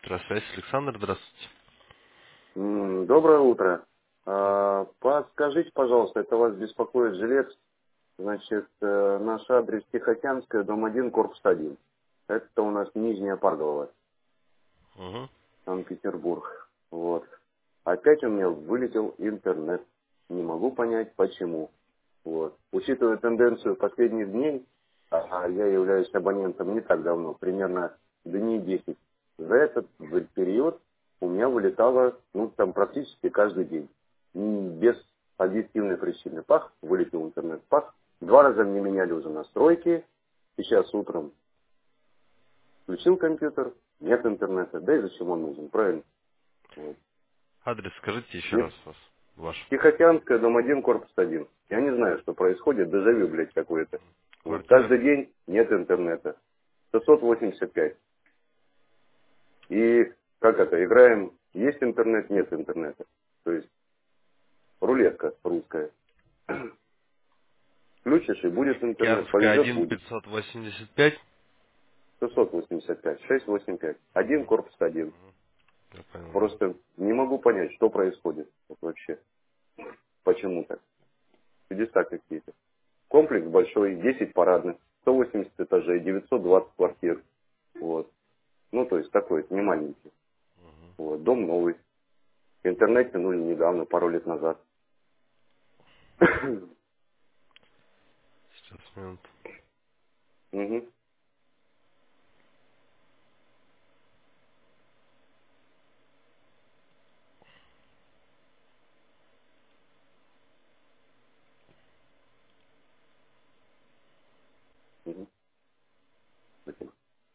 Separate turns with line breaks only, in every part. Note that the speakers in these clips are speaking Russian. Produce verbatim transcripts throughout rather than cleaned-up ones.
Здравствуйте, Александр, здравствуйте.
М, Доброе утро. А, Подскажите, пожалуйста, это вас беспокоит жилец. Значит, э, наш адрес Тихоокеанская, дом один, корпус один. Это у нас Нижняя Парголова,
Угу.
Санкт-Петербург. Вот. Опять у меня вылетел интернет. Не могу понять, почему. Вот. Учитывая тенденцию последних дней, а а я являюсь абонентом не так давно, примерно дней десять, за этот в- период у меня вылетало, ну, там практически каждый день. М, Без объективной причины. Пах, вылетел интернет, пах. Два раза мне меняли уже настройки. Сейчас утром включил компьютер, нет интернета. Да и зачем он нужен, правильно? Вот.
Адрес скажите еще
Нет.
раз вас, ваш.
Тихоокеанская, дом один, корпус один. Я не знаю, что происходит, дежавю, блядь, какое-то. Вот.
Квартира.
Каждый день нет интернета. шестьсот восемьдесят пять. И как это, играем, есть интернет, нет интернета. То есть рулетка русская. Включишь и будет интернет,
Океанская
повезет
один
будет.
пятьсот восемьдесят пять.
шестьсот восемьдесят пять, шестьсот восемьдесят пять. Один,
Угу.
корпус один.
Я понял, да.
Просто не могу понять, что происходит вот вообще. Почему так? Чудеса какие-то. Комплекс большой, десять парадных, сто восемьдесят этажей, девятьсот двадцать квартир. Вот. Ну, то есть такой, не маленький. Вот. Дом новый. Интернет тянули недавно, пару лет назад.
Сейчас, минуту.
Мгм. Мгм. Спасибо.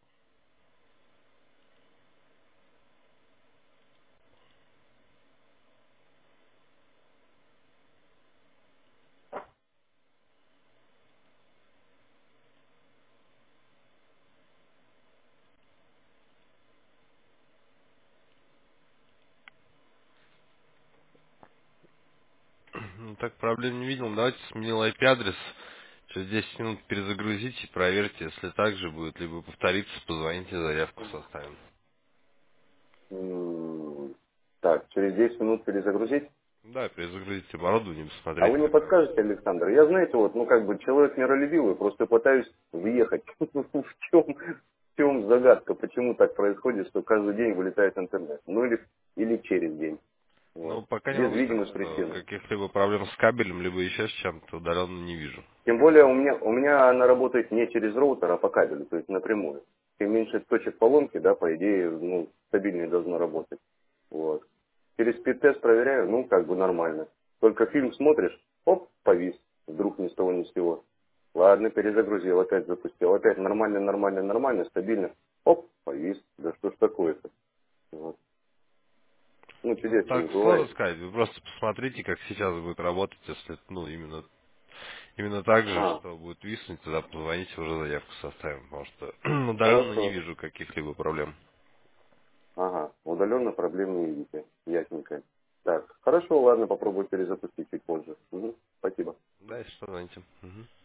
Ну, так, проблем не видел. Давайте сменил ай пи-адрес. Через десять минут перезагрузите, проверьте. Если так же будет, либо повторится, позвоните, заявку составим.
М, Так, через десять минут перезагрузить.
Да, перезагрузите оборудование,
А
посмотрите,
вы не
как оно.
подскажете, Александр? Я, знаете, вот, ну, как бы человек миролюбивый, просто пытаюсь въехать. В чем, в чем загадка? Почему так происходит, что каждый день вылетает интернет? Ну, или, или через день. Вот.
Ну, пока не
Без
могу сказать,
видимых
что
причин.
каких-либо проблем с кабелем, либо еще с чем-то удаленно не вижу.
Тем более у меня, у меня она работает не через роутер, а по кабелю, то есть напрямую. Чем меньше точек поломки, да, по идее, ну, стабильнее должно работать. Вот. Через спид-тест проверяю, ну, как бы нормально. Только фильм смотришь, оп, повис, вдруг ни с того ни с сего. Ладно, перезагрузил, опять запустил, опять нормально, нормально, нормально, стабильно. Оп, повис, да что ж такое-то. Вот. Ну,
Ну,
чудес
так
не
сложно
бывает.
сказать. Вы просто посмотрите, как сейчас будет работать, если, ну, именно, именно так же,
А,
что будет виснуть, тогда позвоните, уже заявку составим, потому что удаленно не
хорошо.
вижу каких-либо проблем.
Ага, удаленно проблем не видите. Ясненько. Так, хорошо, ладно, попробую перезапустить чуть позже. Мгм, спасибо.
Да, если что, звоните. Мгм.